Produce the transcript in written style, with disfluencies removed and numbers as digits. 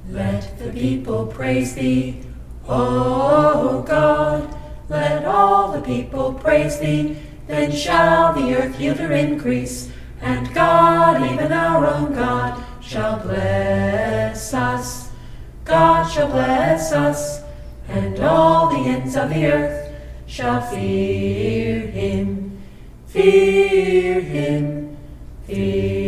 Let the people praise thee, O God. Let all the people praise thee. Then shall the earth yield her increase, and God, even our own God, shall bless us. God shall bless us, and all the ends of the earth shall fear him, fear him, fear